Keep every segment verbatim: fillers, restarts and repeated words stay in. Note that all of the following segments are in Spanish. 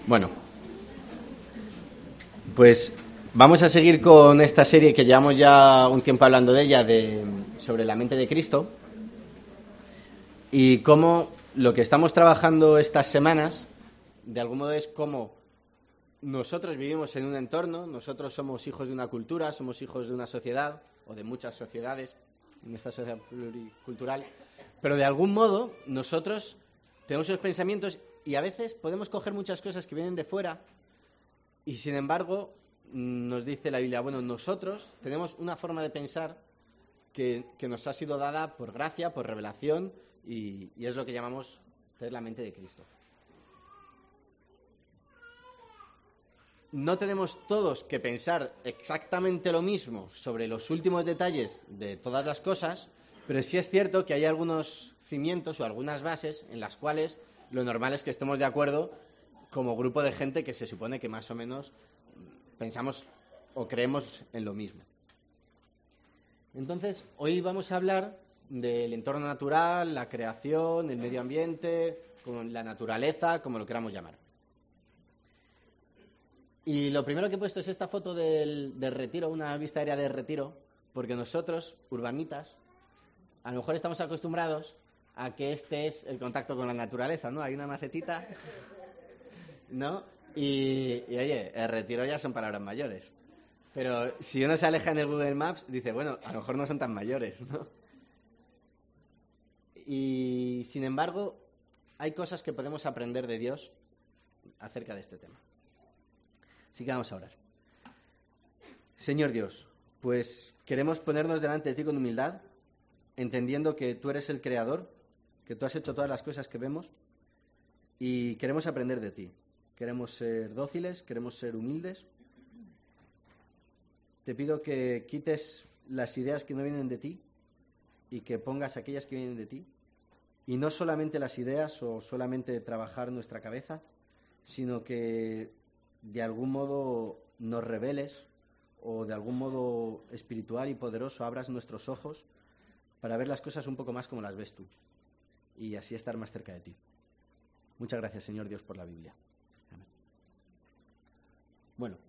Bueno, pues vamos a seguir con esta serie que llevamos ya un tiempo hablando de ella, de, sobre la mente de Cristo, y cómo lo que estamos trabajando estas semanas, de algún modo, es cómo nosotros vivimos en un entorno, nosotros somos hijos de una cultura, somos hijos de una sociedad, o de muchas sociedades, en esta sociedad pluricultural, pero de algún modo nosotros tenemos esos pensamientos y a veces podemos coger muchas cosas que vienen de fuera y sin embargo nos dice la Biblia, bueno, nosotros tenemos una forma de pensar que, que nos ha sido dada por gracia, por revelación y, y es lo que llamamos tener la mente de Cristo. No tenemos todos que pensar exactamente lo mismo sobre los últimos detalles de todas las cosas, pero sí es cierto que hay algunos cimientos o algunas bases en las cuales lo normal es que estemos de acuerdo como grupo de gente que se supone que más o menos pensamos o creemos en lo mismo. Entonces, hoy vamos a hablar del entorno natural, la creación, el medio ambiente, como la naturaleza, como lo queramos llamar. Y lo primero que he puesto es esta foto del, del retiro, una vista aérea del retiro, porque nosotros, urbanitas, a lo mejor estamos acostumbrados a que este es el contacto con la naturaleza, ¿no? Hay una macetita, ¿no? Y, y oye, el retiro ya son palabras mayores. Pero si uno se aleja en el Google Maps, dice, bueno, a lo mejor no son tan mayores, ¿no? Y sin embargo, hay cosas que podemos aprender de Dios acerca de este tema. Así que vamos a orar. Señor Dios, pues queremos ponernos delante de ti con humildad, entendiendo que tú eres el creador, que tú has hecho todas las cosas que vemos y queremos aprender de ti. Queremos ser dóciles, queremos ser humildes. Te pido que quites las ideas que no vienen de ti y que pongas aquellas que vienen de ti. Y no solamente las ideas o solamente trabajar nuestra cabeza, sino que de algún modo nos reveles o de algún modo espiritual y poderoso abras nuestros ojos para ver las cosas un poco más como las ves tú y así estar más cerca de ti. Muchas gracias, Señor Dios, por la Biblia. Amén. Bueno,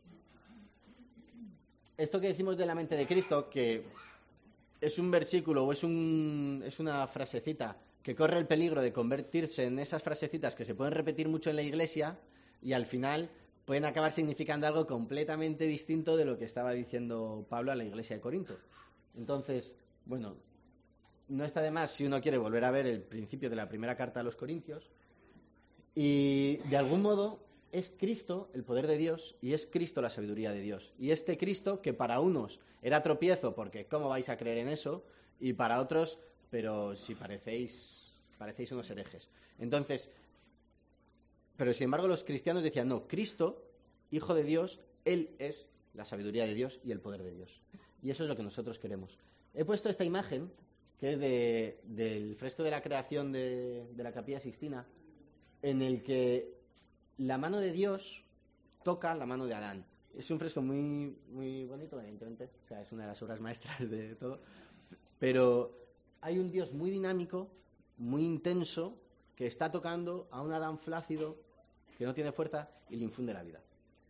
esto que decimos de la mente de Cristo, que es un versículo o es, un, es una frasecita que corre el peligro de convertirse en esas frasecitas que se pueden repetir mucho en la iglesia y al final pueden acabar significando algo completamente distinto de lo que estaba diciendo Pablo a la iglesia de Corinto. Entonces, bueno, no está de más si uno quiere volver a ver el principio de la primera carta a los Corintios y de algún modo es Cristo el poder de Dios y es Cristo la sabiduría de Dios. Y este Cristo que para unos era tropiezo porque ¿cómo vais a creer en eso? Y para otros, pero si parecéis, parecéis unos herejes. Entonces, pero sin embargo los cristianos decían, no, Cristo, Hijo de Dios, Él es la sabiduría de Dios y el poder de Dios. Y eso es lo que nosotros queremos. He puesto esta imagen, que es de, del fresco de la creación de, de la Capilla Sixtina, en el que la mano de Dios toca la mano de Adán. Es un fresco muy, muy bonito, evidentemente, o sea, es una de las obras maestras de todo, pero hay un Dios muy dinámico, muy intenso, que está tocando a un Adán flácido, que no tiene fuerza, y le infunde la vida.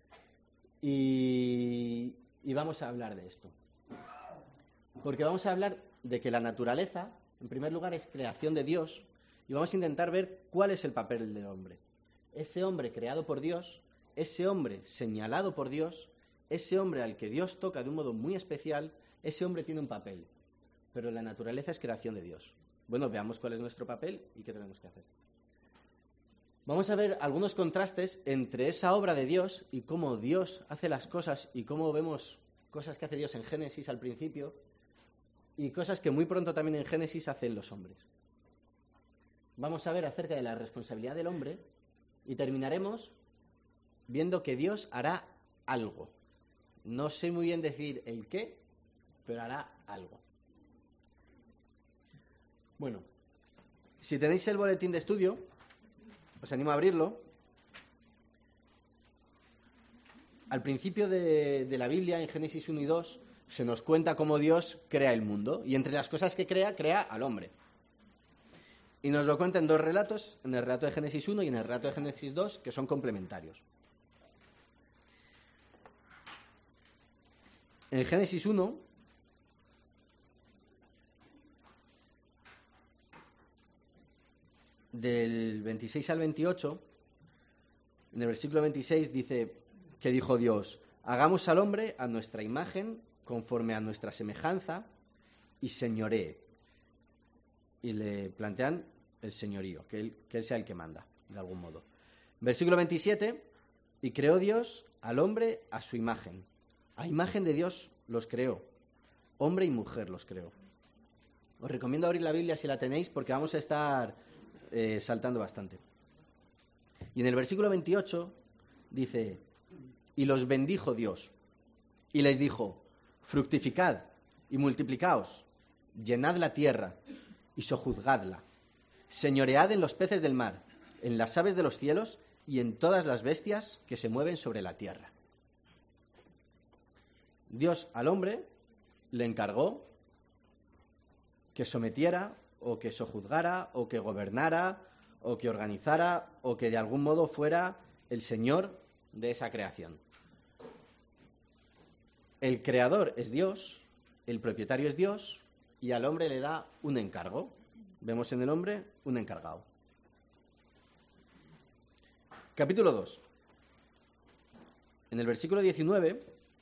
Y, y vamos a hablar de esto. Porque vamos a hablar de que la naturaleza, en primer lugar, es creación de Dios, y vamos a intentar ver cuál es el papel del hombre. Ese hombre creado por Dios, ese hombre señalado por Dios, ese hombre al que Dios toca de un modo muy especial, ese hombre tiene un papel. Pero la naturaleza es creación de Dios. Bueno, veamos cuál es nuestro papel y qué tenemos que hacer. Vamos a ver algunos contrastes entre esa obra de Dios y cómo Dios hace las cosas y cómo vemos cosas que hace Dios en Génesis al principio y cosas que muy pronto también en Génesis hacen los hombres. Vamos a ver acerca de la responsabilidad del hombre y terminaremos viendo que Dios hará algo. No sé muy bien decir el qué, pero hará algo. Bueno, si tenéis el boletín de estudio, os animo a abrirlo. Al principio de, de la Biblia, en Génesis uno y dos, se nos cuenta cómo Dios crea el mundo. Y entre las cosas que crea, crea al hombre. Y nos lo cuenta en dos relatos, en el relato de Génesis uno y en el relato de Génesis dos, que son complementarios. En el Génesis uno, del veintiséis al veintiocho, en el versículo veintiséis dice que dijo Dios: hagamos al hombre a nuestra imagen, conforme a nuestra semejanza, y señoree. Y le plantean el señorío, que él, que él sea el que manda, de algún modo. Versículo veintisiete, y creó Dios al hombre a su imagen. A imagen de Dios los creó, hombre y mujer los creó. Os recomiendo abrir la Biblia si la tenéis, porque vamos a estar eh, saltando bastante. Y en el versículo veintiocho dice: y los bendijo Dios, y les dijo: fructificad y multiplicaos, llenad la tierra y sojuzgadla, señoread en los peces del mar, en las aves de los cielos y en todas las bestias que se mueven sobre la tierra. Dios al hombre le encargó que sometiera, o que sojuzgara, o que gobernara, o que organizara, o que de algún modo fuera el señor de esa creación. El creador es Dios, el propietario es Dios, y al hombre le da un encargo. Vemos en el hombre un encargado. Capítulo dos. En el versículo diecinueve,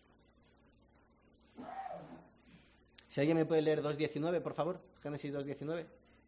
si alguien me puede leer dos diecinueve, por favor, Génesis dos diecinueve.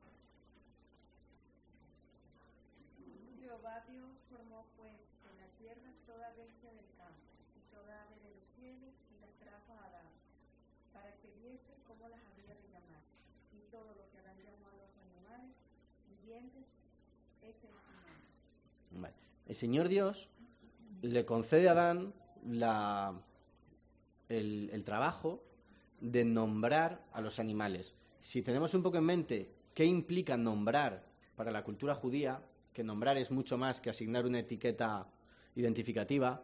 Jehová Dios formó pues en la tierra toda bestia del campo y toda ave de los cielos y las trajo a Adán, para que viese cómo las habría de llamar. Y todo lo que Adán llamó a los animales vivientes, ese es su nombre. Vale. El Señor Dios le concede a Adán la, el, el trabajo de nombrar a los animales. Si tenemos un poco en mente qué implica nombrar para la cultura judía, que nombrar es mucho más que asignar una etiqueta identificativa,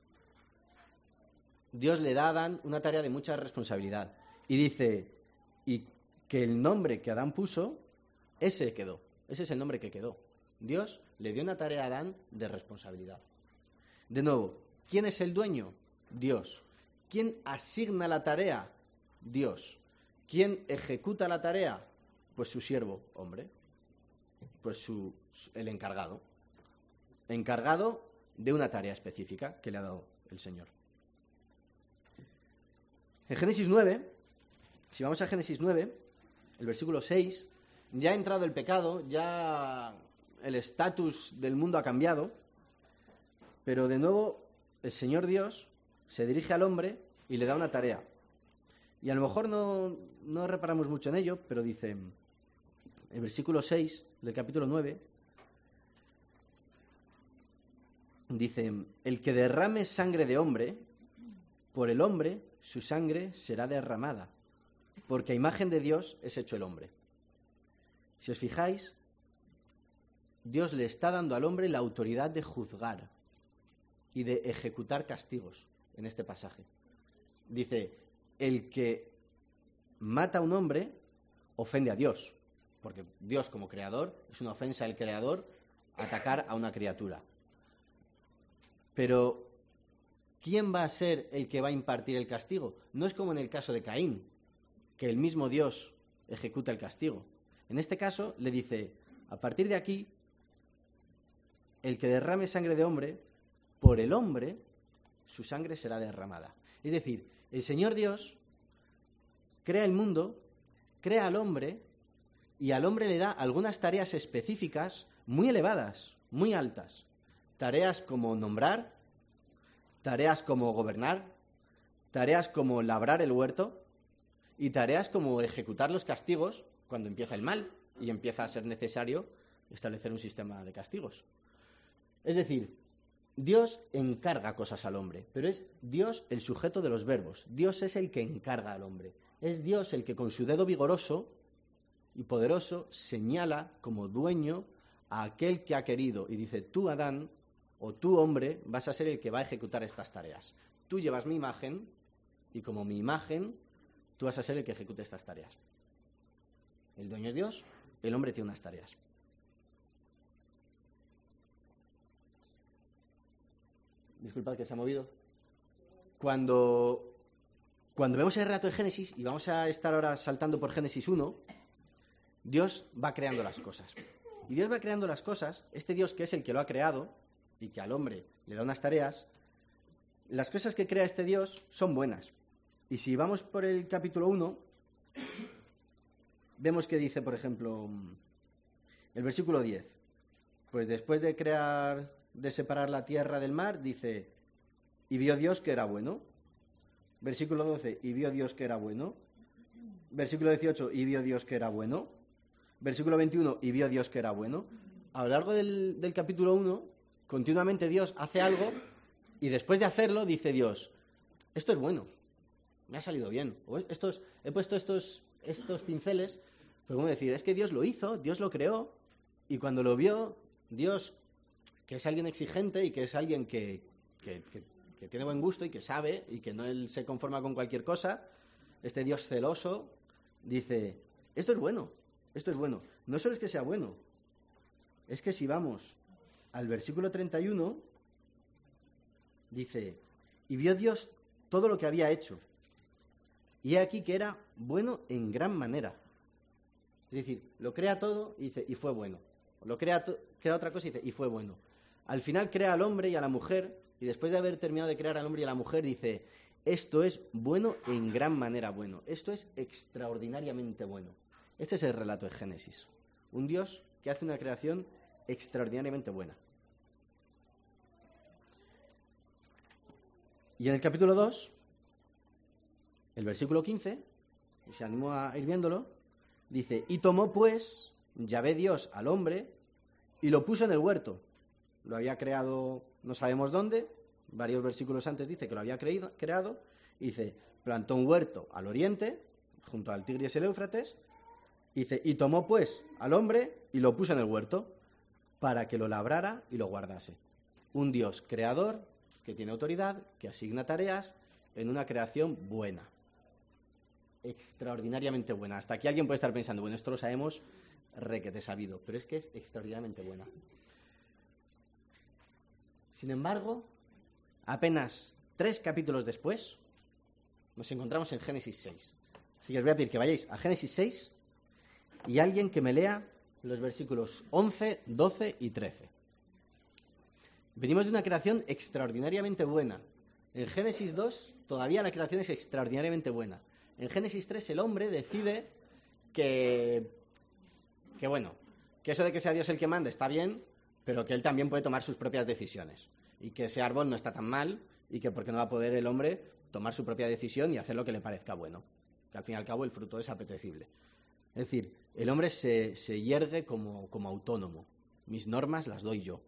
Dios le da a Adán una tarea de mucha responsabilidad. Y dice, y que el nombre que Adán puso, ese quedó. Ese es el nombre que quedó. Dios le dio una tarea a Adán de responsabilidad. De nuevo, ¿quién es el dueño? Dios. ¿Quién asigna la tarea? Dios. ¿Quién ejecuta la tarea? Pues su siervo, hombre. Pues su, el encargado. Encargado de una tarea específica que le ha dado el Señor. En Génesis nueve, si vamos a Génesis nueve, el versículo seis, ya ha entrado el pecado, ya el estatus del mundo ha cambiado, pero de nuevo el Señor Dios se dirige al hombre y le da una tarea. Y a lo mejor no, no reparamos mucho en ello, pero dice, el versículo seis del capítulo nueve, dice, el que derrame sangre de hombre, por el hombre su sangre será derramada, porque a imagen de Dios es hecho el hombre. Si os fijáis, Dios le está dando al hombre la autoridad de juzgar y de ejecutar castigos en este pasaje. Dice, el que mata a un hombre ofende a Dios, porque Dios como creador, es una ofensa al creador atacar a una criatura. Pero ¿quién va a ser el que va a impartir el castigo? No es como en el caso de Caín, que el mismo Dios ejecuta el castigo. En este caso le dice, a partir de aquí, el que derrame sangre de hombre, por el hombre, su sangre será derramada. Es decir, el Señor Dios crea el mundo, crea al hombre, y al hombre le da algunas tareas específicas muy elevadas, muy altas. Tareas como nombrar, tareas como gobernar, tareas como labrar el huerto, y tareas como ejecutar los castigos cuando empieza el mal y empieza a ser necesario establecer un sistema de castigos. Es decir, Dios encarga cosas al hombre, pero es Dios el sujeto de los verbos. Dios es el que encarga al hombre. Es Dios el que con su dedo vigoroso y poderoso señala como dueño a aquel que ha querido y dice, tú Adán o tú hombre vas a ser el que va a ejecutar estas tareas. Tú llevas mi imagen y como mi imagen tú vas a ser el que ejecute estas tareas. El dueño es Dios, el hombre tiene unas tareas. Disculpad que se ha movido. Cuando, cuando vemos el relato de Génesis, y vamos a estar ahora saltando por Génesis uno, Dios va creando las cosas. Y Dios va creando las cosas, este Dios que es el que lo ha creado, y que al hombre le da unas tareas, las cosas que crea este Dios son buenas. Y si vamos por el capítulo uno, vemos que dice, por ejemplo, el versículo diez. Pues después de crear, de separar la tierra del mar, dice, y vio Dios que era bueno. Versículo doce, y vio Dios que era bueno. Versículo dieciocho, y vio Dios que era bueno. Versículo veintiuno, y vio Dios que era bueno. A lo largo del, del capítulo uno, continuamente Dios hace algo, y después de hacerlo, dice Dios, esto es bueno, me ha salido bien. O estos, he puesto estos, estos pinceles, pues como decir, es que Dios lo hizo, Dios lo creó, y cuando lo vio, Dios, que es alguien exigente y que es alguien que, que, que, que tiene buen gusto y que sabe y que no él se conforma con cualquier cosa, este Dios celoso, dice, esto es bueno, esto es bueno. No solo es que sea bueno, es que si vamos al versículo treinta y uno, dice, y vio Dios todo lo que había hecho, y he aquí que era bueno en gran manera. Es decir, lo crea todo y dice, y fue bueno. Lo crea, to- crea otra cosa y dice, y fue bueno. Al final crea al hombre y a la mujer, y después de haber terminado de crear al hombre y a la mujer, dice, esto es bueno en gran manera bueno. Esto es extraordinariamente bueno. Este es el relato de Génesis. Un Dios que hace una creación extraordinariamente buena. Y en el capítulo dos, el versículo quince, y se animó a ir viéndolo, dice, y tomó pues Yahvé Dios al hombre y lo puso en el huerto. Lo había creado, no sabemos dónde, varios versículos antes dice que lo había creído, creado, y dice, plantó un huerto al oriente, junto al Tigris y el Éufrates, dice, y tomó pues al hombre y lo puso en el huerto para que lo labrara y lo guardase. Un Dios creador que tiene autoridad, que asigna tareas en una creación buena. Extraordinariamente buena. Hasta aquí alguien puede estar pensando, bueno, esto lo sabemos requete sabido, pero es que es extraordinariamente buena. Sin embargo, apenas tres capítulos después, nos encontramos en Génesis seis. Así que os voy a pedir que vayáis a Génesis seis y alguien que me lea los versículos once, doce y trece. Venimos de una creación extraordinariamente buena. En Génesis dos todavía la creación es extraordinariamente buena. En Génesis tres el hombre decide que, que bueno, que eso de que sea Dios el que manda está bien, pero que él también puede tomar sus propias decisiones. Y que ese árbol no está tan mal y que porque no va a poder el hombre tomar su propia decisión y hacer lo que le parezca bueno. Que al fin y al cabo el fruto es apetecible. Es decir, el hombre se, se yergue como, como autónomo. Mis normas las doy yo.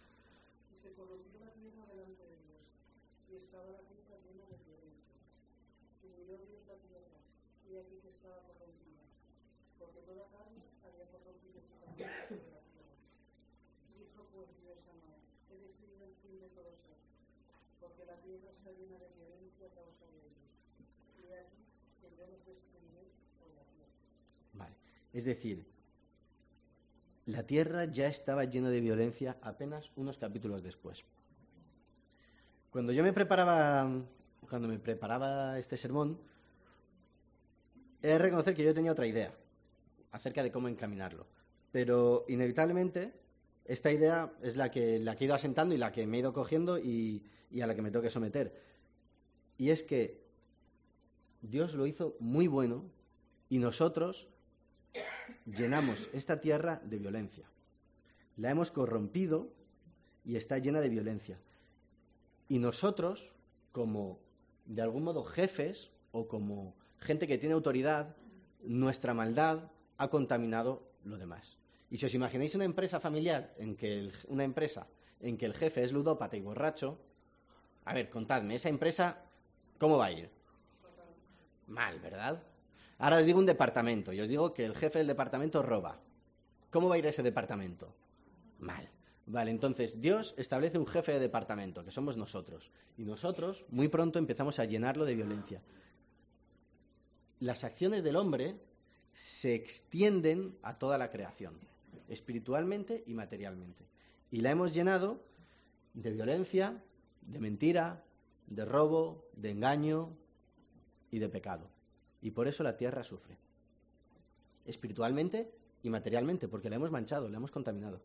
Porque la tierra está llena de violencia a causa de ellos. Y aquí que yo los destruiré por la tierra. Vale. Es decir, la tierra ya estaba llena de violencia apenas unos capítulos después. Cuando yo me preparaba, cuando me preparaba este sermón, he de reconocer que yo tenía otra idea acerca de cómo encaminarlo. Pero inevitablemente esta idea es la que, la que he ido asentando y la que me he ido cogiendo y, y a la que me tengo que someter. Y es que Dios lo hizo muy bueno y nosotros llenamos esta tierra de violencia. La hemos corrompido y está llena de violencia. Y nosotros, como de algún modo jefes o como gente que tiene autoridad, nuestra maldad ha contaminado lo demás. Y si os imagináis una empresa familiar, en que el, una empresa en que el jefe es ludópata y borracho, a ver, contadme, esa empresa, ¿cómo va a ir? Mal, ¿verdad? Ahora os digo un departamento y os digo que el jefe del departamento roba. ¿Cómo va a ir ese departamento? Mal. Vale, entonces Dios establece un jefe de departamento, que somos nosotros. Y nosotros muy pronto empezamos a llenarlo de violencia. Las acciones del hombre se extienden a toda la creación, espiritualmente y materialmente. Y la hemos llenado de violencia de mentira, de robo, de engaño y de pecado. Y por eso la tierra sufre, espiritualmente y materialmente, porque la hemos manchado, la hemos contaminado.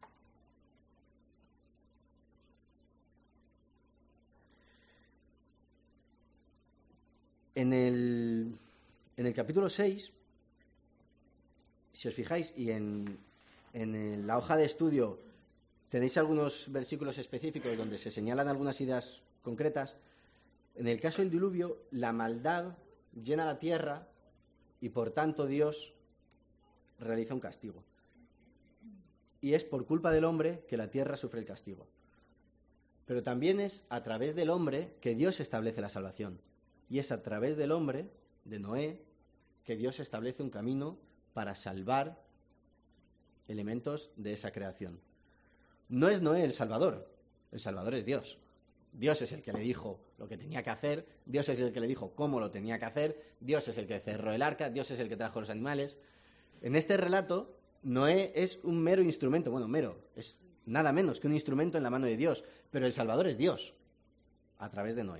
En el, en el capítulo seis, si os fijáis, y en, en la hoja de estudio tenéis algunos versículos específicos donde se señalan algunas ideas concretas. En el caso del diluvio, la maldad llena la tierra y por tanto Dios realiza un castigo. Y es por culpa del hombre que la tierra sufre el castigo. Pero también es a través del hombre que Dios establece la salvación. Y es a través del hombre, de Noé, que Dios establece un camino para salvar elementos de esa creación. No es Noé el Salvador, el Salvador es Dios. Dios es el que le dijo lo que tenía que hacer, Dios es el que le dijo cómo lo tenía que hacer, Dios es el que cerró el arca, Dios es el que trajo los animales. En este relato, Noé es un mero instrumento, bueno, mero, es nada menos que un instrumento en la mano de Dios, pero el Salvador es Dios, a través de Noé.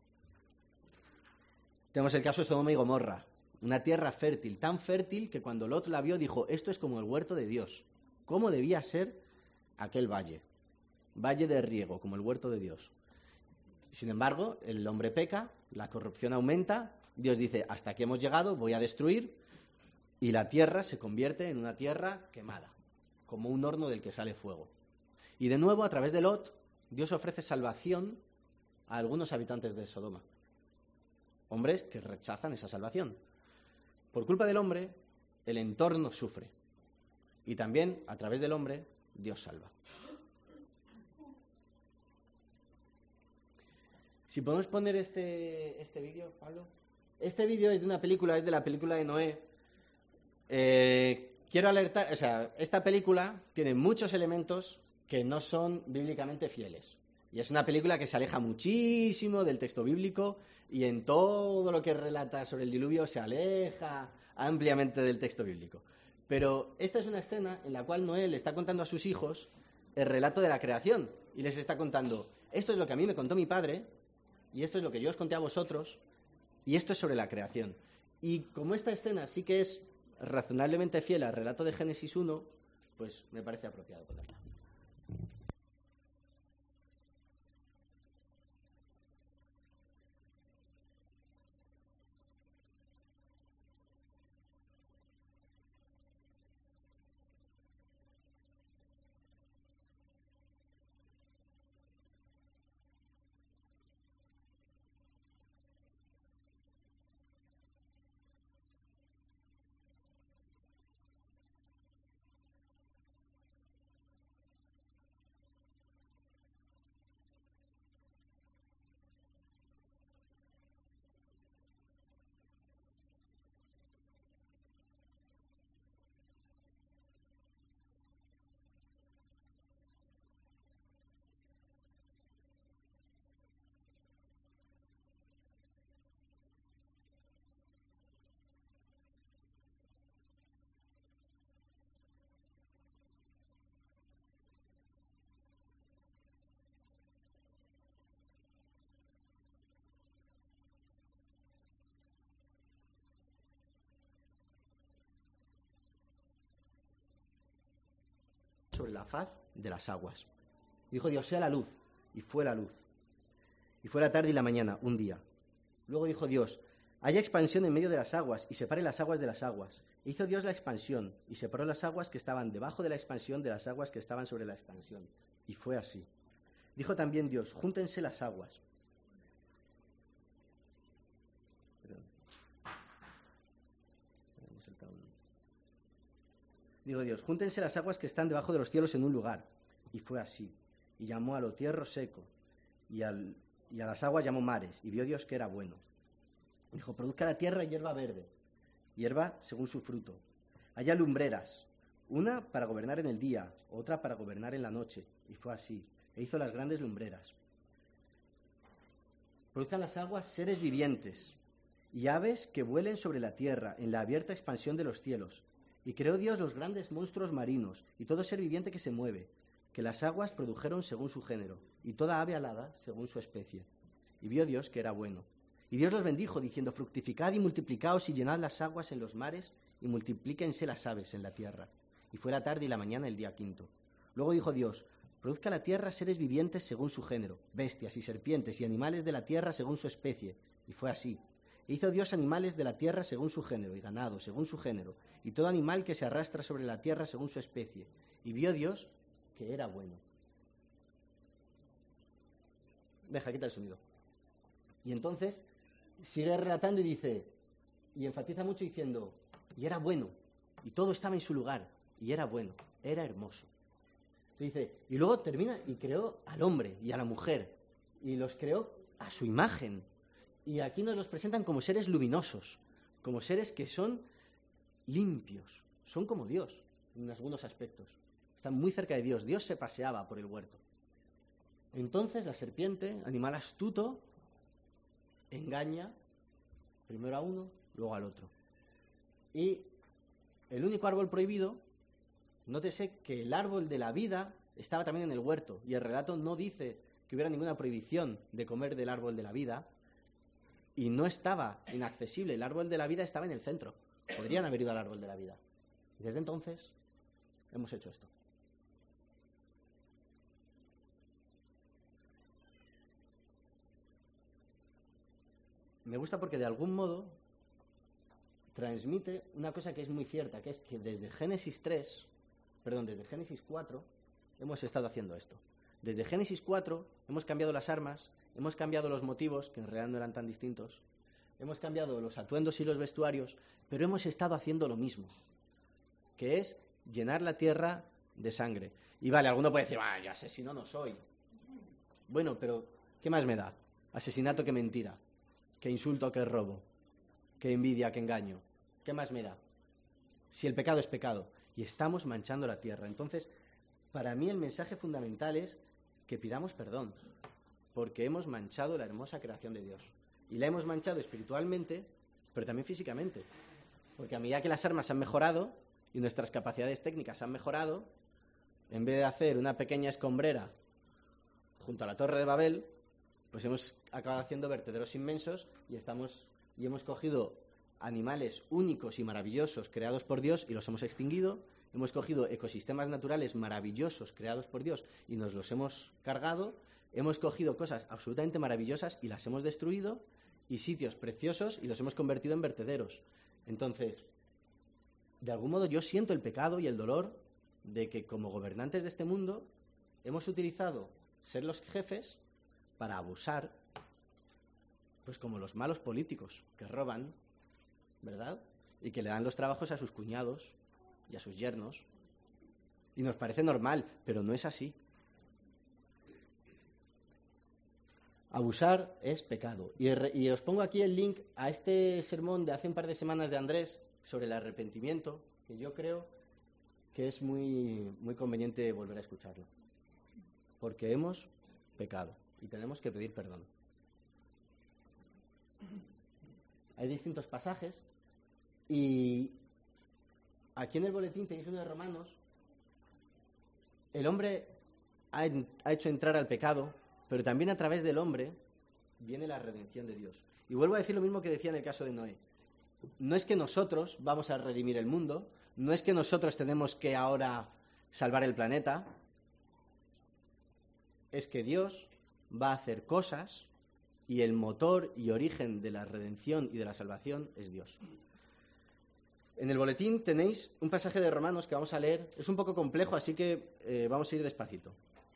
Tenemos el caso de Sodoma y Gomorra, una tierra fértil, tan fértil que cuando Lot la vio dijo, esto es como el huerto de Dios. ¿Cómo debía ser aquel valle? Valle de riego, como el huerto de Dios. Sin embargo, el hombre peca, la corrupción aumenta, Dios dice, hasta aquí hemos llegado, voy a destruir, y la tierra se convierte en una tierra quemada, como un horno del que sale fuego. Y de nuevo, a través de Lot, Dios ofrece salvación a algunos habitantes de Sodoma. Hombres que rechazan esa salvación. Por culpa del hombre, el entorno sufre. Y también, a través del hombre, Dios salva. Si podemos poner este, este vídeo, Pablo. Este vídeo es de una película, es de la película de Noé. Eh, quiero alertar, o sea, esta película tiene muchos elementos que no son bíblicamente fieles. Y es una película que se aleja muchísimo del texto bíblico y en todo lo que relata sobre el diluvio se aleja ampliamente del texto bíblico. Pero esta es una escena en la cual Noé le está contando a sus hijos el relato de la creación y les está contando, esto es lo que a mí me contó mi padre y esto es lo que yo os conté a vosotros y esto es sobre la creación. Y como esta escena sí que es razonablemente fiel al relato de Génesis uno, pues me parece apropiado ponerla. Sobre la faz de las aguas. Dijo Dios, sea la luz, y fue la luz. Y fue la tarde y la mañana, un día. Luego dijo Dios, haya expansión en medio de las aguas, y separe las aguas de las aguas. E hizo Dios la expansión, y separó las aguas que estaban debajo de la expansión de las aguas que estaban sobre la expansión. Y fue así. Dijo también Dios, júntense las aguas. Perdón. Digo Dios, júntense las aguas que están debajo de los cielos en un lugar. Y fue así. Y llamó a lo tierra seco, y, al, y a las aguas llamó mares, y vio Dios que era bueno. Dijo, produzca la tierra hierba verde, hierba según su fruto. Haya lumbreras, una para gobernar en el día, otra para gobernar en la noche. Y fue así. E hizo las grandes lumbreras. Produzcan las aguas seres vivientes, y aves que vuelen sobre la tierra, en la abierta expansión de los cielos. Y creó Dios los grandes monstruos marinos, y todo ser viviente que se mueve, que las aguas produjeron según su género, y toda ave alada según su especie. Y vio Dios que era bueno. Y Dios los bendijo, diciendo, fructificad y multiplicaos y llenad las aguas en los mares, y multiplíquense las aves en la tierra. Y fue la tarde y la mañana el día quinto. Luego dijo Dios, produzca la tierra seres vivientes según su género, bestias y serpientes y animales de la tierra según su especie. Y fue así. E hizo Dios animales de la tierra según su género, y ganado según su género, y todo animal que se arrastra sobre la tierra según su especie. Y vio Dios que era bueno. Deja, quita el sonido. Y entonces sigue relatando y dice, y enfatiza mucho diciendo, y era bueno, y todo estaba en su lugar, y era bueno, era hermoso. Entonces dice, y luego termina y creó al hombre y a la mujer, y los creó a su imagen. Y aquí nos los presentan como seres luminosos, como seres que son limpios, son como Dios en algunos aspectos. Están muy cerca de Dios. Dios se paseaba por el huerto. Entonces la serpiente, animal astuto, engaña primero a uno, luego al otro. Y el único árbol prohibido, nótese que el árbol de la vida estaba también en el huerto, y el relato no dice que hubiera ninguna prohibición de comer del árbol de la vida, y no estaba inaccesible. El árbol de la vida estaba en el centro. Podrían haber ido al árbol de la vida. Y desde entonces hemos hecho esto. Me gusta porque de algún modo transmite una cosa que es muy cierta, que es que desde Génesis tres, perdón, desde Génesis cuatro, hemos estado haciendo esto. Desde Génesis cuatro hemos cambiado las armas, hemos cambiado los motivos, que en realidad no eran tan distintos, hemos cambiado los atuendos y los vestuarios, pero hemos estado haciendo lo mismo, que es llenar la tierra de sangre. Y vale, alguno puede decir, ah, yo asesino no soy. Bueno, pero ¿qué más me da? Asesinato que mentira, que insulto que robo, que envidia que engaño. ¿Qué más me da? Si el pecado es pecado y estamos manchando la tierra. Entonces, para mí el mensaje fundamental es que pidamos perdón, porque hemos manchado la hermosa creación de Dios. Y la hemos manchado espiritualmente, pero también físicamente. Porque a medida que las armas han mejorado y nuestras capacidades técnicas han mejorado, en vez de hacer una pequeña escombrera junto a la Torre de Babel, pues hemos acabado haciendo vertederos inmensos y estamos y hemos cogido animales únicos y maravillosos creados por Dios y los hemos extinguido. Hemos cogido ecosistemas naturales maravillosos creados por Dios y nos los hemos cargado. Hemos cogido cosas absolutamente maravillosas y las hemos destruido, y sitios preciosos y los hemos convertido en vertederos. Entonces, de algún modo yo siento el pecado y el dolor de que como gobernantes de este mundo hemos utilizado ser los jefes para abusar, pues como los malos políticos que roban, ¿verdad? Y que le dan los trabajos a sus cuñados y a sus yernos. Y nos parece normal, pero no es así. Abusar es pecado. Y, y os pongo aquí el link a este sermón de hace un par de semanas de Andrés sobre el arrepentimiento, que yo creo que es muy, muy conveniente volver a escucharlo. Porque hemos pecado y tenemos que pedir perdón. Hay distintos pasajes y aquí en el boletín tenéis uno de Romanos. El hombre ha, ha hecho entrar al pecado, pero también a través del hombre viene la redención de Dios. Y vuelvo a decir lo mismo que decía en el caso de Noé. No es que nosotros vamos a redimir el mundo, no es que nosotros tenemos que ahora salvar el planeta, es que Dios va a hacer cosas y el motor y origen de la redención y de la salvación es Dios. En el boletín tenéis un pasaje de Romanos que vamos a leer. Es un poco complejo, así que eh, vamos a ir despacito.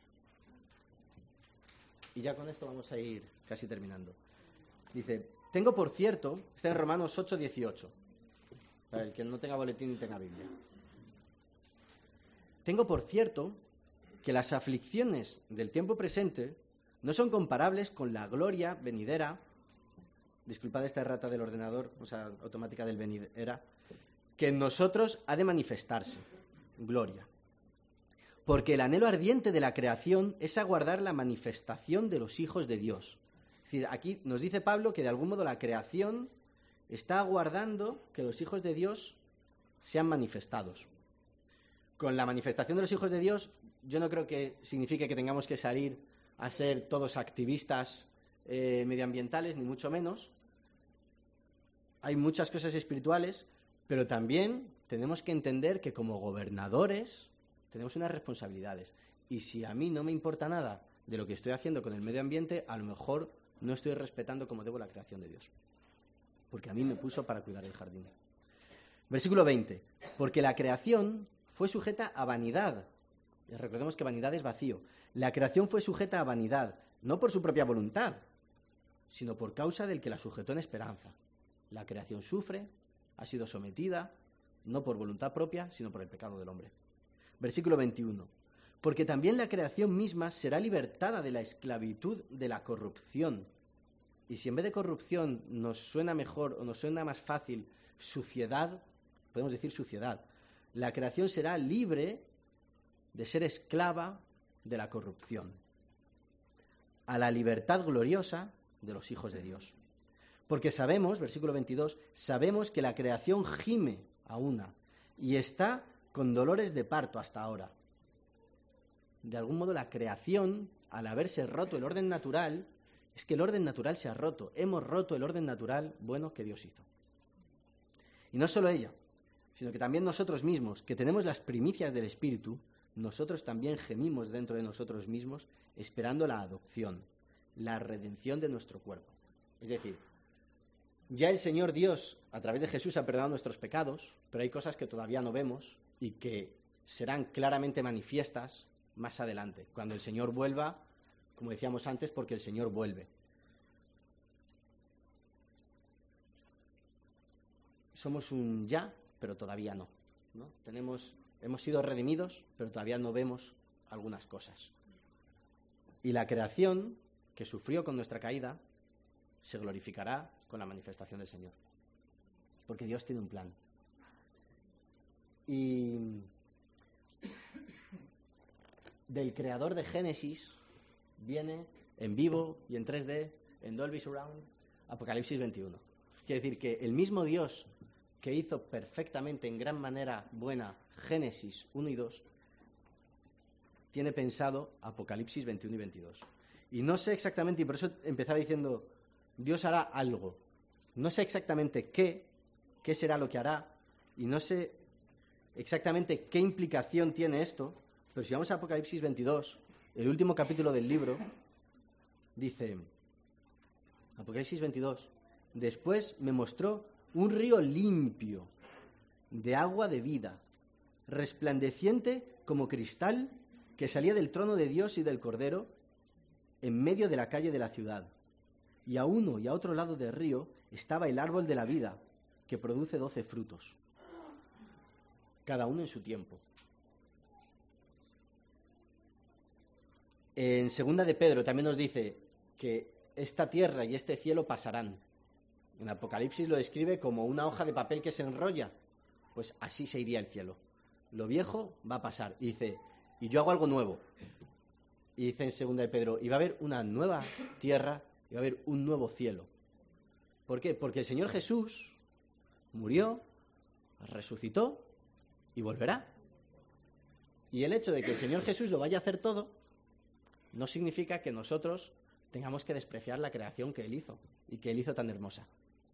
Y ya con esto vamos a ir casi terminando. Dice, tengo por cierto, está en Romanos ocho dieciocho, para el que no tenga boletín y tenga Biblia. Tengo por cierto que las aflicciones del tiempo presente no son comparables con la gloria venidera, disculpad esta errata del ordenador, o sea, automática del venidera, que en nosotros ha de manifestarse, gloria. Porque el anhelo ardiente de la creación es aguardar la manifestación de los hijos de Dios. Es decir, aquí nos dice Pablo que de algún modo la creación está aguardando que los hijos de Dios sean manifestados. con la manifestación de los hijos de Dios, yo no creo que signifique que tengamos que salir a ser todos activistas eh, medioambientales, ni mucho menos. Hay muchas cosas espirituales, pero también tenemos que entender que como gobernadores tenemos unas responsabilidades. Y si a mí no me importa nada de lo que estoy haciendo con el medio ambiente, a lo mejor no estoy respetando como debo la creación de Dios. Porque a mí me puso para cuidar el jardín. Versículo veinte. Porque la creación fue sujeta a vanidad. Y recordemos que vanidad es vacío. La creación fue sujeta a vanidad, no por su propia voluntad, sino por causa del que la sujetó en esperanza. La creación sufre, ha sido sometida, no por voluntad propia, sino por el pecado del hombre. Versículo veintiuno. Porque también la creación misma será libertada de la esclavitud de la corrupción. Y si en vez de corrupción nos suena mejor o nos suena más fácil suciedad, podemos decir suciedad. La creación será libre de ser esclava de la corrupción, a la libertad gloriosa de los hijos de Dios. Porque sabemos, versículo veintidós, sabemos que la creación gime a una y está con dolores de parto hasta ahora. De algún modo la creación, al haberse roto el orden natural, es que el orden natural se ha roto. Hemos roto el orden natural bueno que Dios hizo. Y no solo ella, sino que también nosotros mismos, que tenemos las primicias del Espíritu, nosotros también gemimos dentro de nosotros mismos, esperando la adopción, la redención de nuestro cuerpo. Es decir, ya el Señor Dios, a través de Jesús, ha perdonado nuestros pecados, pero hay cosas que todavía no vemos y que serán claramente manifiestas más adelante, cuando el Señor vuelva, como decíamos antes, porque el Señor vuelve. Somos un ya, pero todavía no, ¿no? Tenemos, hemos sido redimidos, pero todavía no vemos algunas cosas. Y la creación, que sufrió con nuestra caída, se glorificará con la manifestación del Señor. Porque Dios tiene un plan. Y del creador de Génesis viene en vivo y en tres D, en Dolby Surround, Apocalipsis veintiuno. Quiere decir que el mismo Dios que hizo perfectamente, en gran manera buena, Génesis uno y dos, tiene pensado Apocalipsis veintiuno y veintidós. Y no sé exactamente, y por eso empezaba diciendo, Dios hará algo. No sé exactamente qué, qué será lo que hará, y no sé exactamente qué implicación tiene esto, pero si vamos a Apocalipsis veintidós, el último capítulo del libro, dice, Apocalipsis veintidós, después me mostró un río limpio, de agua de vida, resplandeciente como cristal, que salía del trono de Dios y del Cordero, en medio de la calle de la ciudad. Y a uno y a otro lado del río estaba el árbol de la vida, que produce doce frutos, cada uno en su tiempo. En segunda de Pedro también nos dice que esta tierra y este cielo pasarán. En Apocalipsis lo describe como una hoja de papel que se enrolla. Pues así se iría el cielo. Lo viejo va a pasar. Y dice, y yo hago algo nuevo. Y dice en segunda de Pedro, y va a haber una nueva tierra y va a haber un nuevo cielo. ¿Por qué? Porque el Señor Jesús murió, resucitó y volverá. Y el hecho de que el Señor Jesús lo vaya a hacer todo no significa que nosotros tengamos que despreciar la creación que Él hizo y que Él hizo tan hermosa.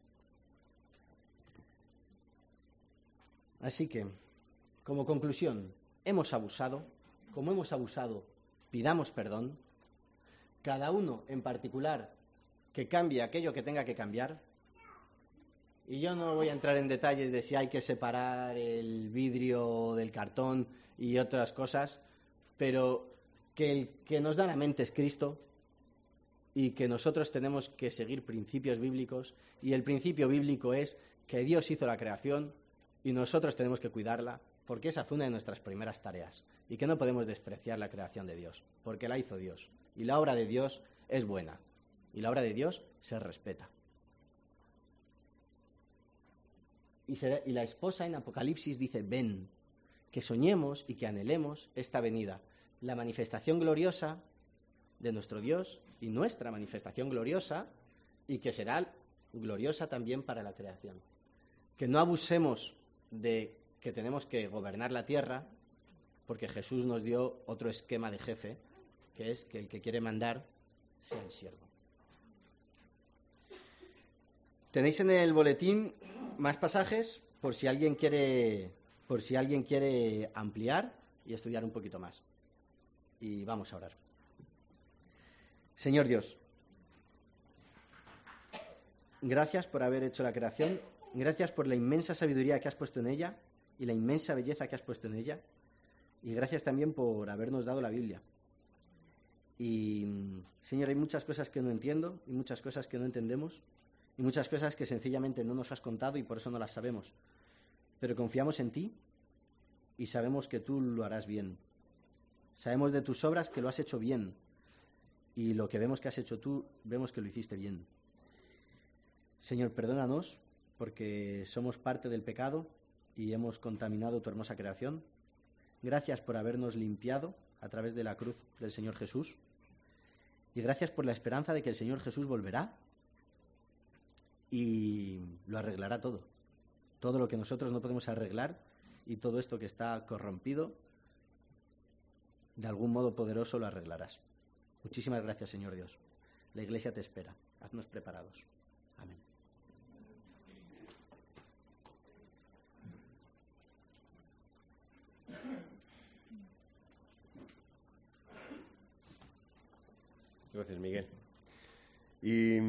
Así que, como conclusión, hemos abusado. Como hemos abusado, pidamos perdón. Cada uno en particular que cambie aquello que tenga que cambiar. Y yo no voy a entrar en detalles de si hay que separar el vidrio del cartón y otras cosas, pero que el que nos da la mente es Cristo y que nosotros tenemos que seguir principios bíblicos, y el principio bíblico es que Dios hizo la creación y nosotros tenemos que cuidarla, porque esa fue una de nuestras primeras tareas, y que no podemos despreciar la creación de Dios, porque la hizo Dios, y la obra de Dios es buena, y la obra de Dios se respeta. Y, será, y la esposa en Apocalipsis dice, ven, que soñemos y que anhelemos esta venida, la manifestación gloriosa de nuestro Dios y nuestra manifestación gloriosa, y que será gloriosa también para la creación. Que no abusemos de que tenemos que gobernar la tierra porque Jesús nos dio otro esquema de jefe, que es que el que quiere mandar sea el siervo. Tenéis en el boletín más pasajes por si alguien quiere, por si alguien quiere ampliar y estudiar un poquito más. Y vamos a orar. Señor Dios, gracias por haber hecho la creación, gracias por la inmensa sabiduría que has puesto en ella y la inmensa belleza que has puesto en ella, y gracias también por habernos dado la Biblia. Y, Señor, hay muchas cosas que no entiendo y muchas cosas que no entendemos y muchas cosas que sencillamente no nos has contado y por eso no las sabemos. Pero confiamos en ti y sabemos que tú lo harás bien. Sabemos de tus obras que lo has hecho bien y lo que vemos que has hecho tú, vemos que lo hiciste bien. Señor, perdónanos porque somos parte del pecado y hemos contaminado tu hermosa creación. Gracias por habernos limpiado a través de la cruz del Señor Jesús. Y gracias por la esperanza de que el Señor Jesús volverá y lo arreglará todo. Todo lo que nosotros no podemos arreglar y todo esto que está corrompido, de algún modo poderoso lo arreglarás. Muchísimas gracias, Señor Dios. La Iglesia te espera. Haznos preparados. Amén. Gracias, Miguel. Y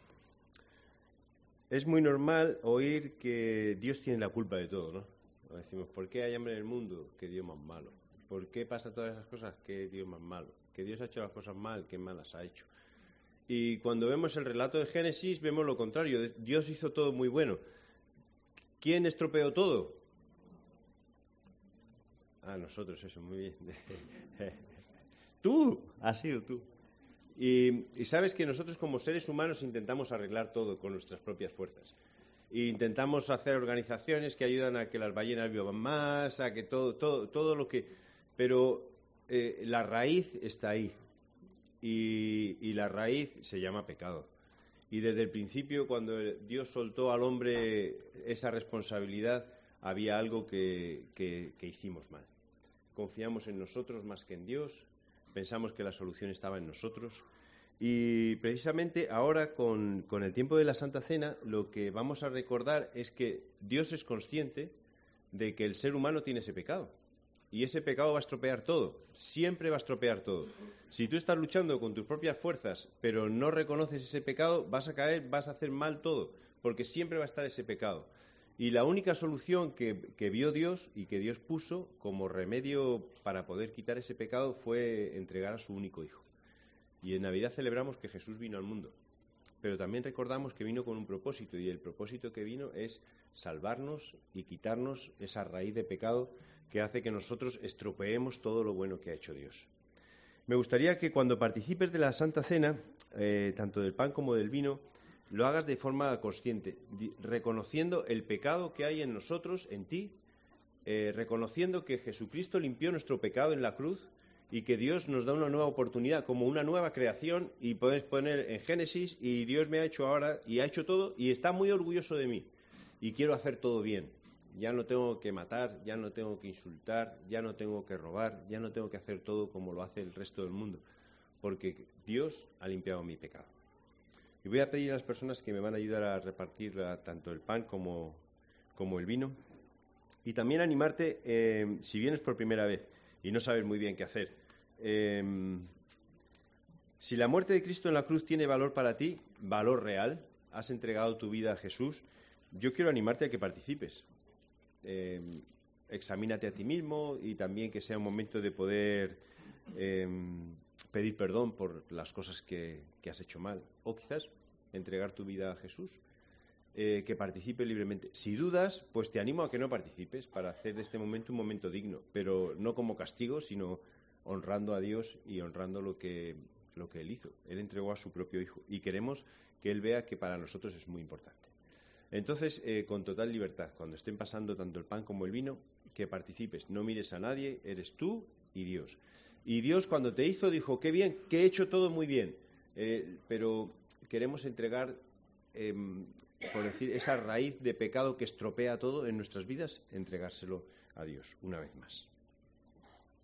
es muy normal oír que Dios tiene la culpa de todo, ¿no? Decimos, ¿por qué hay hambre en el mundo? Que Dios más malo. ¿Por qué pasa todas esas cosas? Que Dios más malo. Que Dios ha hecho las cosas mal, que mal las ha hecho. Y cuando vemos el relato de Génesis, vemos lo contrario. Dios hizo todo muy bueno. ¿Quién estropeó todo? Ah, nosotros, eso, muy bien. Tú, has sido tú. Y, y sabes que nosotros como seres humanos intentamos arreglar todo con nuestras propias fuerzas. E intentamos hacer organizaciones que ayudan a que las ballenas vivan más, a que todo, todo, todo lo que... Pero eh, la raíz está ahí. Y, y la raíz se llama pecado. Y desde el principio, cuando Dios soltó al hombre esa responsabilidad, había algo que, que, que hicimos mal. Confiamos en nosotros más que en Dios. Pensamos que la solución estaba en nosotros y precisamente ahora con, con el tiempo de la Santa Cena lo que vamos a recordar es que Dios es consciente de que el ser humano tiene ese pecado y ese pecado va a estropear todo, siempre va a estropear todo. Si tú estás luchando con tus propias fuerzas pero no reconoces ese pecado, vas a caer, vas a hacer mal todo, porque siempre va a estar ese pecado. Y la única solución que, que vio Dios y que Dios puso como remedio para poder quitar ese pecado fue entregar a su único hijo. Y en Navidad celebramos que Jesús vino al mundo. Pero también recordamos que vino con un propósito, y el propósito que vino es salvarnos y quitarnos esa raíz de pecado que hace que nosotros estropeemos todo lo bueno que ha hecho Dios. Me gustaría que cuando participes de la Santa Cena, eh, tanto del pan como del vino, lo hagas de forma consciente, reconociendo el pecado que hay en nosotros, en ti, eh, reconociendo que Jesucristo limpió nuestro pecado en la cruz y que Dios nos da una nueva oportunidad, como una nueva creación, y puedes poner en Génesis, y Dios me ha hecho ahora, y ha hecho todo, y está muy orgulloso de mí, y quiero hacer todo bien. Ya no tengo que matar, ya no tengo que insultar, ya no tengo que robar, ya no tengo que hacer todo como lo hace el resto del mundo, porque Dios ha limpiado mi pecado. Y voy a pedir a las personas que me van a ayudar a repartir tanto el pan como, como el vino. Y también animarte, eh, si vienes por primera vez y no sabes muy bien qué hacer. Eh, si la muerte de Cristo en la cruz tiene valor para ti, valor real, has entregado tu vida a Jesús, yo quiero animarte a que participes. Eh, examínate a ti mismo y también que sea un momento de poder... Eh, pedir perdón por las cosas que, que has hecho mal, o quizás entregar tu vida a Jesús, eh, que participe libremente. Si dudas, pues te animo a que no participes para hacer de este momento un momento digno, pero no como castigo, sino honrando a Dios y honrando lo que, lo que Él hizo. Él entregó a su propio Hijo y queremos que Él vea que para nosotros es muy importante. Entonces, eh, con total libertad, cuando estén pasando tanto el pan como el vino, que participes, no mires a nadie, eres tú y Dios. Y Dios cuando te hizo dijo, qué bien, que he hecho todo muy bien, eh, pero queremos entregar, eh, por decir, esa raíz de pecado que estropea todo en nuestras vidas, entregárselo a Dios una vez más.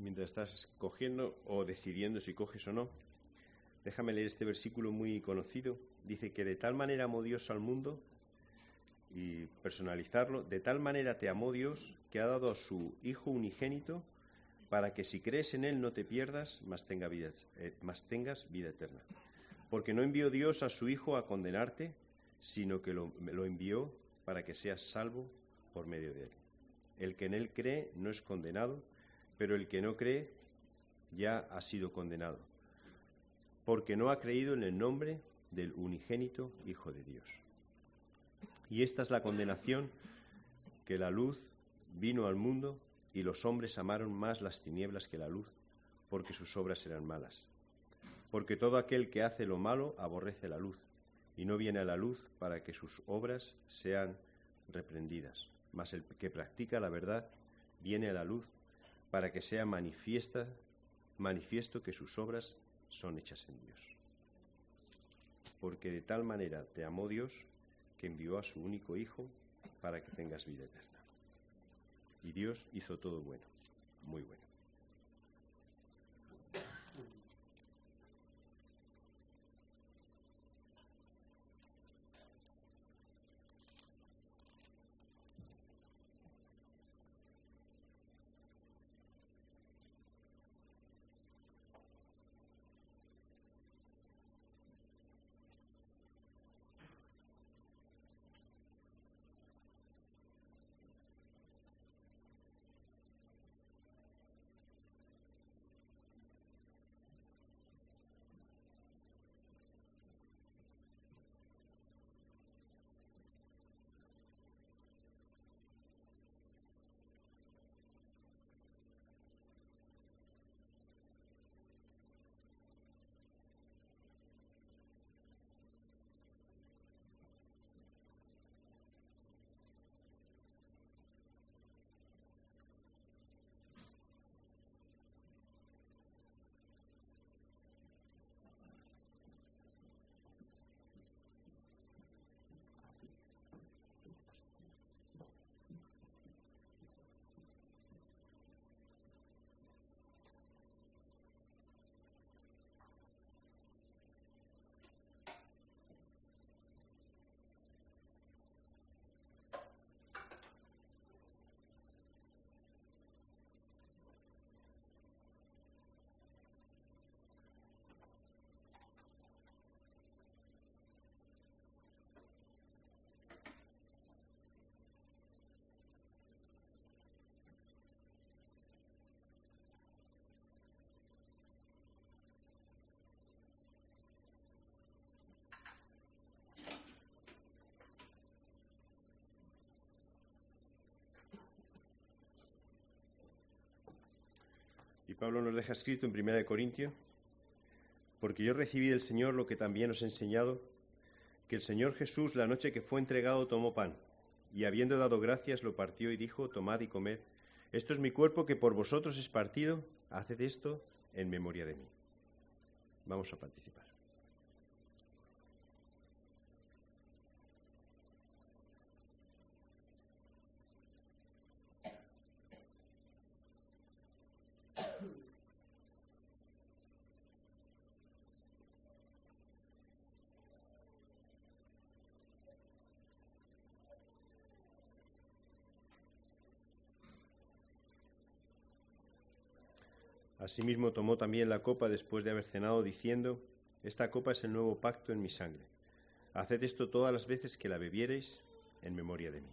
mientras estás cogiendo o decidiendo si coges o no, déjame leer este versículo muy conocido. Dice que de tal manera amó Dios al mundo, y personalizarlo, de tal manera te amó Dios que ha dado a su Hijo unigénito para que si crees en Él no te pierdas, mas, tenga vida, eh, mas tengas vida eterna. Porque no envió Dios a su Hijo a condenarte, sino que lo, lo envió para que seas salvo por medio de Él. El que en Él cree no es condenado, pero el que no cree ya ha sido condenado, porque no ha creído en el nombre del unigénito Hijo de Dios. Y esta es la condenación, que la luz vino al mundo y los hombres amaron más las tinieblas que la luz, porque sus obras eran malas. Porque todo aquel que hace lo malo aborrece la luz, y no viene a la luz para que sus obras sean reprendidas. Mas el que practica la verdad viene a la luz para que sea manifiesta, manifiesto que sus obras son hechas en Dios. Porque de tal manera te amó Dios que envió a su único Hijo para que tengas vida eterna. Y Dios hizo todo bueno, muy bueno. Y Pablo nos deja escrito en primera de Corintios: porque yo recibí del Señor lo que también os he enseñado, que el Señor Jesús, la noche que fue entregado, tomó pan, y habiendo dado gracias, lo partió y dijo: tomad y comed, esto es mi cuerpo que por vosotros es partido, haced esto en memoria de mí. Vamos a participar. Asimismo tomó también la copa después de haber cenado, diciendo: esta copa es el nuevo pacto en mi sangre. Haced esto todas las veces que la bebiereis en memoria de mí.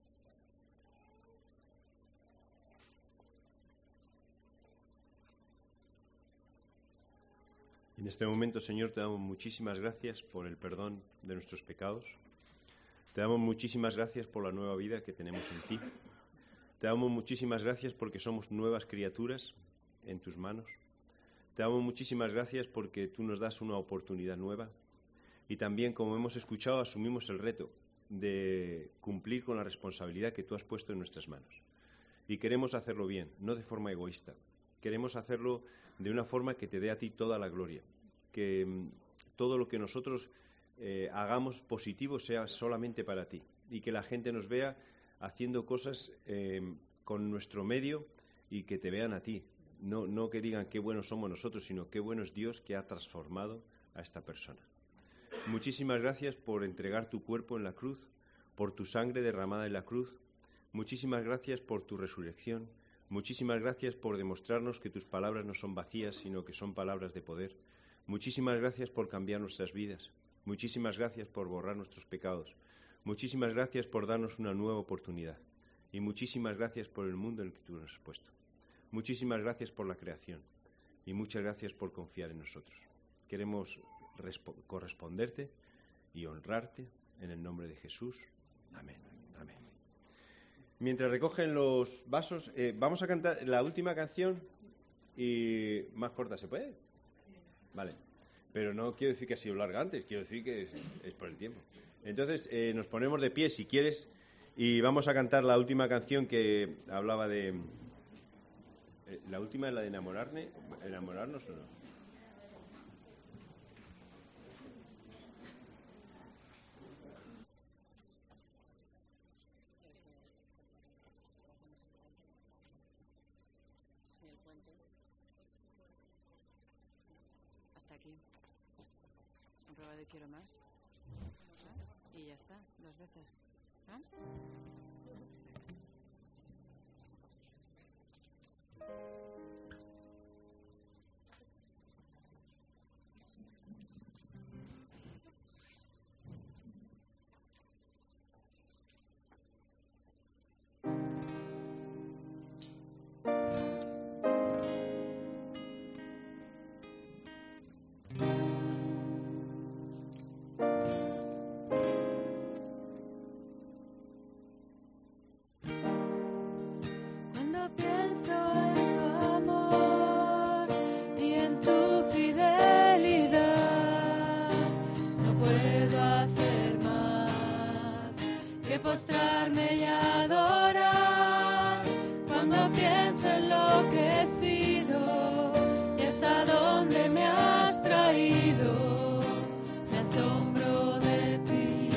En este momento, Señor, te damos muchísimas gracias por el perdón de nuestros pecados. Te damos muchísimas gracias por la nueva vida que tenemos en ti. Te damos muchísimas gracias porque somos nuevas criaturas en tus manos. Te damos muchísimas gracias porque tú nos das una oportunidad nueva. Y también, como hemos escuchado, asumimos el reto de cumplir con la responsabilidad que tú has puesto en nuestras manos. Y queremos hacerlo bien, no de forma egoísta. Queremos hacerlo de una forma que te dé a ti toda la gloria. Que mm, todo lo que nosotros eh, hagamos positivo sea solamente para ti. Y que la gente nos vea haciendo cosas eh, con nuestro medio y que te vean a ti. no, no que digan qué buenos somos nosotros, sino qué bueno es Dios que ha transformado a esta persona. Muchísimas gracias por entregar tu cuerpo en la cruz, por tu sangre derramada en la cruz. Muchísimas gracias por tu resurrección. Muchísimas gracias por demostrarnos que tus palabras no son vacías, sino que son palabras de poder. Muchísimas gracias por cambiar nuestras vidas. Muchísimas gracias por borrar nuestros pecados. Muchísimas gracias por darnos una nueva oportunidad. Y muchísimas gracias por el mundo en el que tú nos has puesto. Muchísimas gracias por la creación. Y muchas gracias por confiar en nosotros. Queremos corresponderte y honrarte en el nombre de Jesús. Amén. Amén. Mientras recogen los vasos, eh, vamos a cantar la última canción y más corta, ¿se puede? Vale. Pero no quiero decir que ha sido larga antes, quiero decir que es, es por el tiempo. Entonces eh, nos ponemos de pie si quieres y vamos a cantar la última canción que hablaba de... Eh, ¿La última es la de enamorarme? ¿Enamorarnos o no? Hasta aquí. Han probado de quiero más. Y ya está, dos veces. ¿No? Pienso en tu amor y en tu fidelidad. No puedo hacer más que postrarme y adorar. Cuando pienso en lo que he sido y hasta dónde me has traído, me asombro de ti.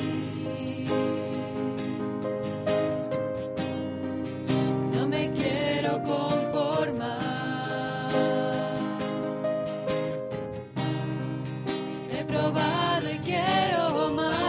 No me quiero conformar. He probado y quiero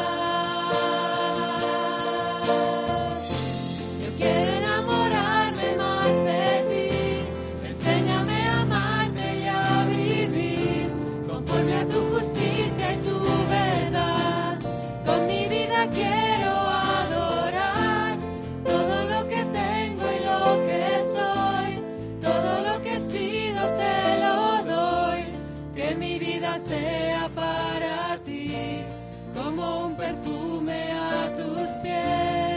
más. Yo quiero enamorarme más de ti. Enséñame a amarte y a vivir conforme a tu justicia y tu verdad. Con mi vida quiero adorar todo lo que tengo y lo que soy. Todo lo que he sido te lo doy. Que mi vida sea para ti como un perfume a tus pies.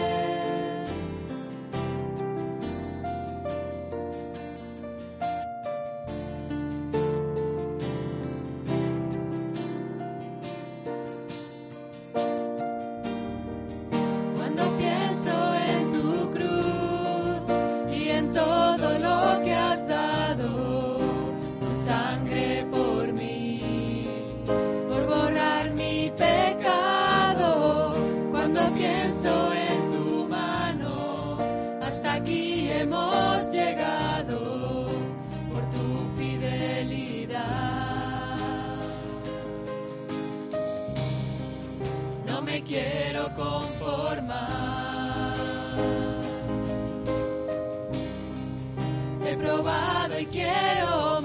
Cuando pienso en tu cruz y en todo lo que has dado, tu sangre por mí, por borrar mi pecado. Cuando pienso en tu mano, hasta aquí hemos llegado por tu fidelidad. No me quiero conformar. He probado y quiero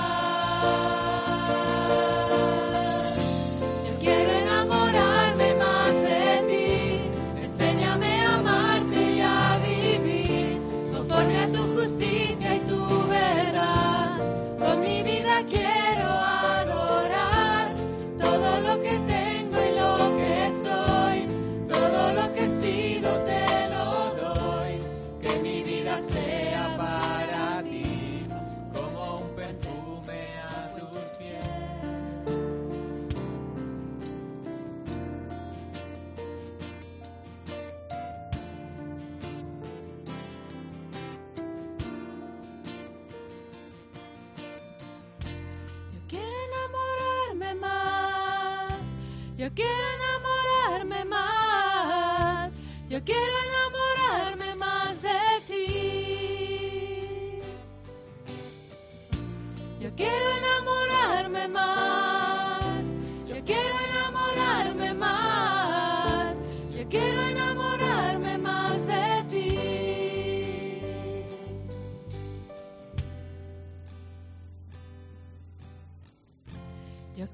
más. Yo quiero enamorarme más de ti. Enséñame a amarte y a vivir conforme a tu justicia y tu verdad. Con mi vida quiero adorar todo lo que tengo y lo que soy. Todo lo que he sido te lo doy. Que mi vida sea para ti como un perfume a tus pies. Yo quiero enamorarme más. Yo quiero enamorarme más. Yo quiero enamorarme más de ti.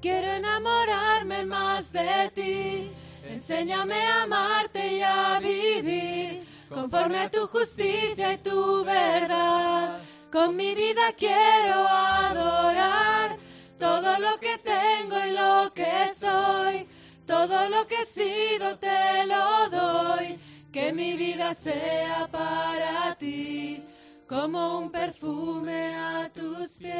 quiero enamorarme más de ti. Enséñame a amarte y a vivir conforme a tu justicia y tu verdad. Con mi vida quiero adorar todo lo que tengo y lo que soy. Todo lo que he sido te lo doy. Que mi vida sea para ti como un perfume a tus pies.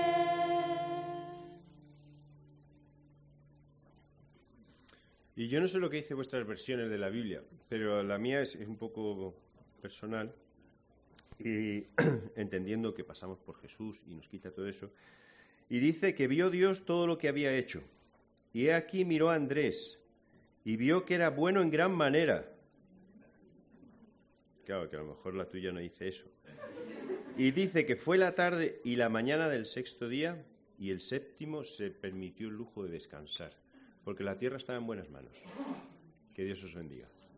Y yo no sé lo que dice vuestras versiones de la Biblia, pero la mía es un poco personal. Y entendiendo que pasamos por Jesús y nos quita todo eso. Y dice que vio Dios todo lo que había hecho. Y he aquí miró a Andrés y vio que era bueno en gran manera. Claro, que a lo mejor la tuya no dice eso. Y dice que fue la tarde y la mañana del sexto día y el séptimo se permitió el lujo de descansar, porque la tierra estaba en buenas manos. Que Dios os bendiga.